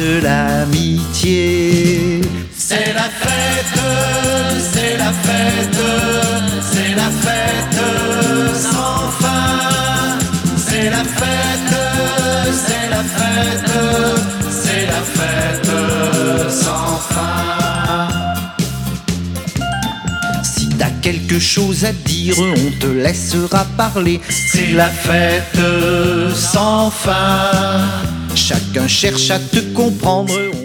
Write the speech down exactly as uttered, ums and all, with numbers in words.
de l'amitié. C'est la fête, c'est la fête, c'est la fête sans fin. C'est la fête, c'est la fête, c'est la fête sans fin. Si t'as quelque chose à dire, on te laissera parler. C'est la fête sans fin. Chacun cherche à te comprendre.